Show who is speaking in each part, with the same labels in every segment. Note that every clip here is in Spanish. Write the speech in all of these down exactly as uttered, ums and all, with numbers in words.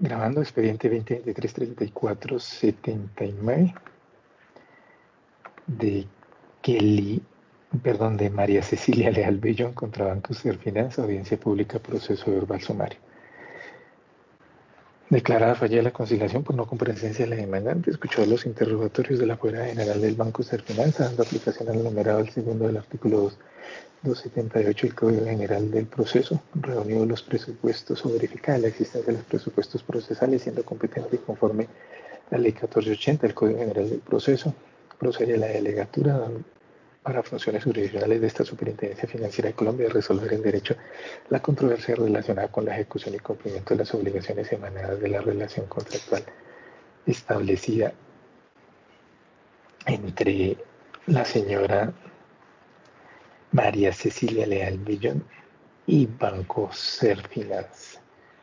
Speaker 1: Grabando expediente veinte veintitrés treinta y cuatro setenta y nueve de Kelly, perdón, de María Cecilia Leal Bellón contra Banco Serfinanza, audiencia pública, proceso verbal sumario. Declarada fallida la conciliación por no comparecencia de la demandante, escuchó los interrogatorios de la fuera general del Banco Serfinanza, dando aplicación al numerado al segundo del artículo doscientos setenta y ocho del Código General del Proceso, reunió los presupuestos o verificada la existencia de los presupuestos procesales, siendo competente y conforme a la Ley catorce ochenta del Código General del Proceso, procede a la delegatura para funciones jurisdiccionales de esta Superintendencia Financiera de Colombia de resolver en derecho la controversia relacionada con la ejecución y cumplimiento de las obligaciones emanadas de la relación contractual establecida entre la señora María Cecilia Leal Bellón y Banco Serfinanza,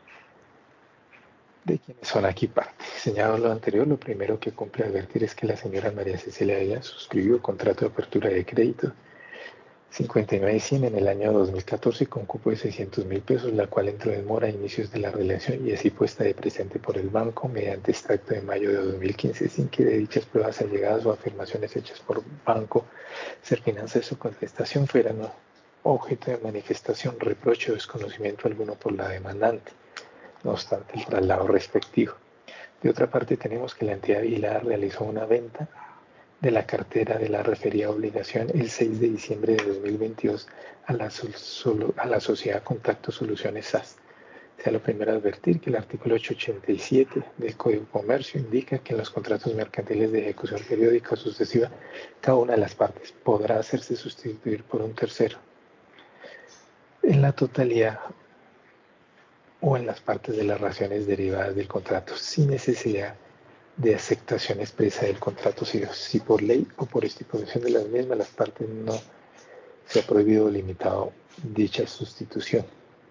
Speaker 1: de quienes son aquí parte. Señalado lo anterior, lo primero que cumple advertir es que la señora María Cecilia Leal suscribió contrato de apertura de crédito cincuenta y nueve cien en el año dos mil catorce con cupo de seiscientos mil pesos, la cual entró en mora a inicios de la relación y así puesta de presente por el banco mediante extracto de mayo de dos mil quince, sin que de dichas pruebas allegadas o afirmaciones hechas por Banco Serfinanza de su contestación fueran objeto de manifestación, reproche o desconocimiento alguno por la demandante, no obstante el traslado respectivo. De otra parte, tenemos que la entidad vigilada realizó una venta de la cartera de la referida obligación el seis de diciembre de dos mil veintidós a la, solo, a la sociedad Contacto Soluciones S A S. Sea lo primero advertir que el artículo ochocientos ochenta y siete del Código de Comercio indica que en los contratos mercantiles de ejecución periódica o sucesiva, cada una de las partes podrá hacerse sustituir por un tercero en la totalidad o en las partes de las razones derivadas del contrato, sin necesidad de aceptación expresa del contrato, si, si por ley o por estipulación de las mismas las partes no se ha prohibido o limitado dicha sustitución.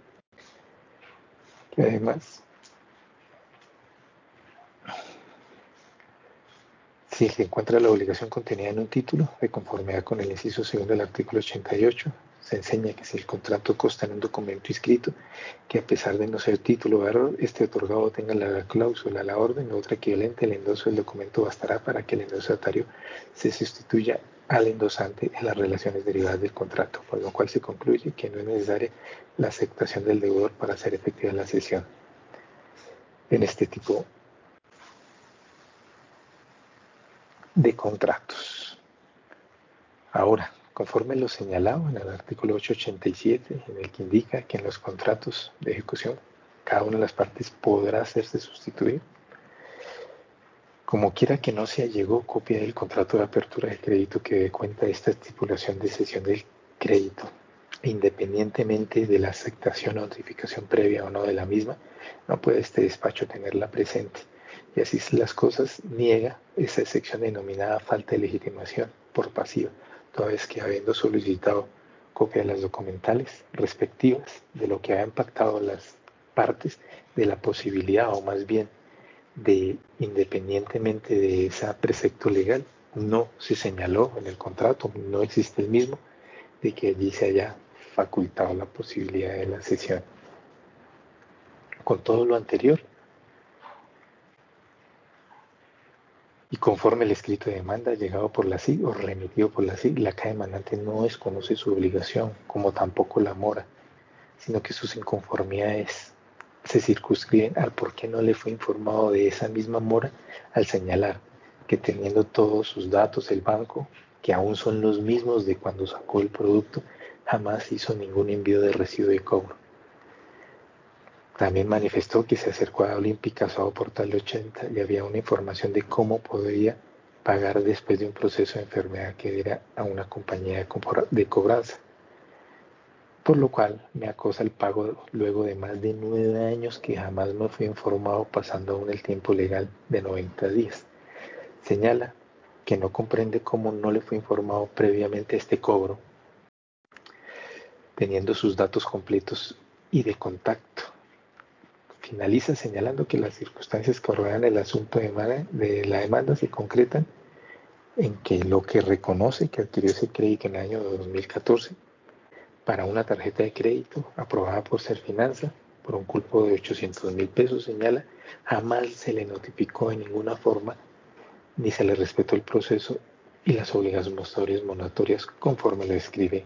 Speaker 1: Que además, si se encuentra la obligación contenida en un título, de conformidad con el inciso segundo del artículo ochenta y ocho, se enseña que si el contrato consta en un documento inscrito, que a pesar de no ser título o error, este otorgado tenga la cláusula, la orden o otra equivalente, el endoso del documento bastará para que el endosatario se sustituya al endosante en las relaciones derivadas del contrato, por lo cual se concluye que no es necesaria la aceptación del deudor para hacer efectiva la cesión en este tipo de contratos. Ahora, conforme lo señalado en el artículo ochocientos ochenta y siete, en el que indica que en los contratos de ejecución cada una de las partes podrá hacerse sustituir, como quiera que no se allegó copia del contrato de apertura de crédito que dé cuenta de esta estipulación de cesión del crédito, independientemente de la aceptación o notificación previa o no de la misma, no puede este despacho tenerla presente. Y así las cosas, niega esa excepción denominada falta de legitimación por pasiva, toda vez que habiendo solicitado copia de las documentales respectivas de lo que ha impactado las partes, de la posibilidad o más bien de, independientemente de ese precepto legal, no se señaló en el contrato, no existe el mismo, de que allí se haya facultado la posibilidad de la cesión. Con todo lo anterior, y conforme el escrito de demanda llegado por la S I o remitido por la S I, la caja demandante no desconoce su obligación, como tampoco la mora, sino que sus inconformidades se circunscriben al por qué no le fue informado de esa misma mora al señalar que teniendo todos sus datos el banco, que aún son los mismos de cuando sacó el producto, jamás hizo ningún envío de recibo de cobro. También manifestó que se acercó a Olímpica a Portal ochenta y había una información de cómo podría pagar después de un proceso de enfermedad que diera a una compañía de cobranza, por lo cual me acosa el pago luego de más de nueve años que jamás me fui informado, pasando aún el tiempo legal de noventa días. Señala que no comprende cómo no le fue informado previamente este cobro, teniendo sus datos completos y de contacto. Finaliza señalando que las circunstancias que rodean el asunto de, de la demanda se concretan en que lo que reconoce que adquirió ese crédito en el año dos mil catorce para una tarjeta de crédito aprobada por Serfinanza por un culpo de ochocientos mil pesos, señala, jamás se le notificó en ninguna forma ni se le respetó el proceso y las obligaciones moratorias conforme lo describe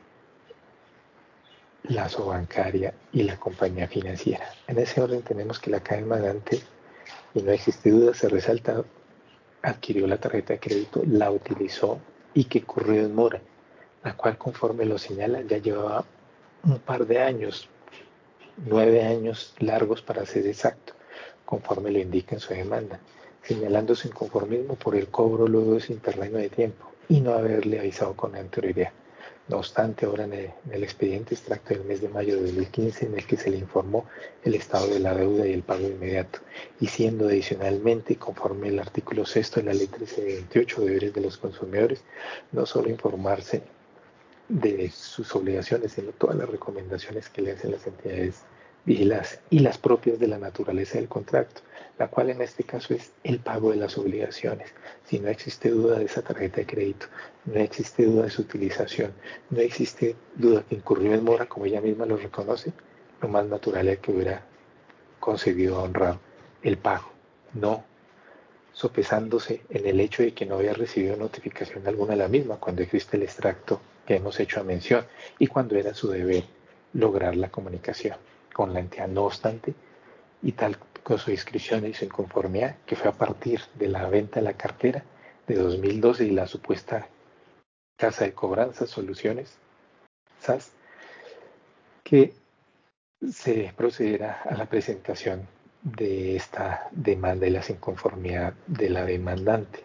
Speaker 1: la bancaria y la compañía financiera. En ese orden tenemos que la cadena demandante, y no existe duda, se resalta, adquirió la tarjeta de crédito, la utilizó y que ocurrió en mora, la cual conforme lo señala ya llevaba un par de años, nueve años largos para ser exacto, conforme lo indica en su demanda, señalando su inconformismo por el cobro luego de su interregno de tiempo y no haberle avisado con anterioridad. No obstante, ahora en el, en el expediente extracto del mes de mayo de dos mil quince, en el que se le informó el estado de la deuda y el pago inmediato, y siendo adicionalmente, conforme el artículo sexto de la ley trece veintiocho, deberes de los consumidores, no solo informarse de sus obligaciones, sino todas las recomendaciones que le hacen las entidades vigiladas y las propias de la naturaleza del contrato, la cual en este caso es el pago de las obligaciones. Si no existe duda de esa tarjeta de crédito, no existe duda de su utilización, no existe duda que incurrió en mora, como ella misma lo reconoce, lo más natural es que hubiera conseguido honrar el pago, no sopesándose en el hecho de que no había recibido notificación alguna de la misma cuando existe el extracto que hemos hecho a mención y cuando era su deber lograr la comunicación con la entidad. No obstante, y tal con su inscripción y su inconformidad, que fue a partir de la venta de la cartera de dos mil doce y la supuesta casa de cobranza, Soluciones, S A S, que se procederá a la presentación de esta demanda y la inconformidad de la demandante.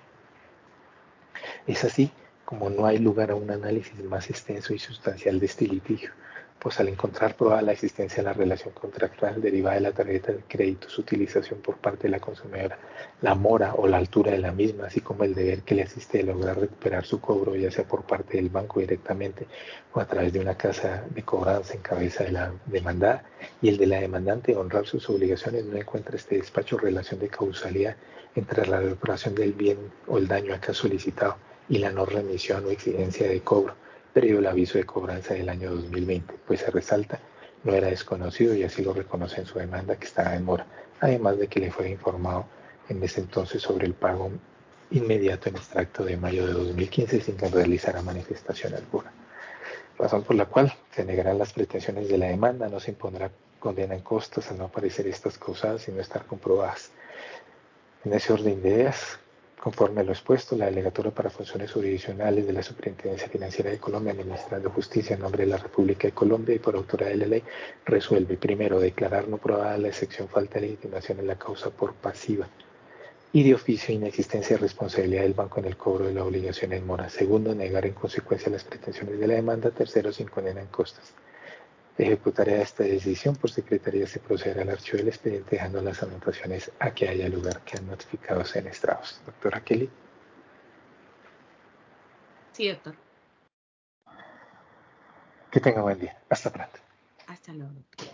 Speaker 1: Es así como no hay lugar a un análisis más extenso y sustancial de este litigio, pues al encontrar probada la existencia de la relación contractual derivada de la tarjeta de crédito, su utilización por parte de la consumidora, la mora o la altura de la misma, así como el deber que le asiste de lograr recuperar su cobro, ya sea por parte del banco directamente o a través de una casa de cobranza en cabeza de la demandada, y el de la demandante de honrar sus obligaciones, no encuentra este despacho relación de causalidad entre la recuperación del bien o el daño acá solicitado y la no remisión o exigencia de cobro, previo el aviso de cobranza del año dos mil veinte, pues se resalta, no era desconocido y así lo reconoce en su demanda que estaba en mora, además de que le fue informado en ese entonces sobre el pago inmediato en extracto de mayo de dos mil quince sin que realizara manifestación alguna. Razón por la cual se negarán las pretensiones de la demanda, no se impondrá condena en costas al no aparecer estas causadas y no estar comprobadas. En ese orden de ideas, conforme a lo expuesto, la Delegatura para Funciones Jurisdiccionales de la Superintendencia Financiera de Colombia, administrando justicia en nombre de la República de Colombia y por autoridad de la ley, resuelve, primero, declarar no probada la excepción falta de legitimación en la causa por pasiva y de oficio inexistencia de responsabilidad del banco en el cobro de la obligación en mora. Segundo, negar en consecuencia las pretensiones de la demanda. Tercero, sin condena en costas. Ejecutaré esta decisión por secretaría, se procederá al archivo del expediente dejando las anotaciones a que haya lugar que han notificado senestrados. Doctora Kelly.
Speaker 2: Sí, doctor.
Speaker 1: Que tenga buen día. Hasta pronto.
Speaker 2: Hasta luego.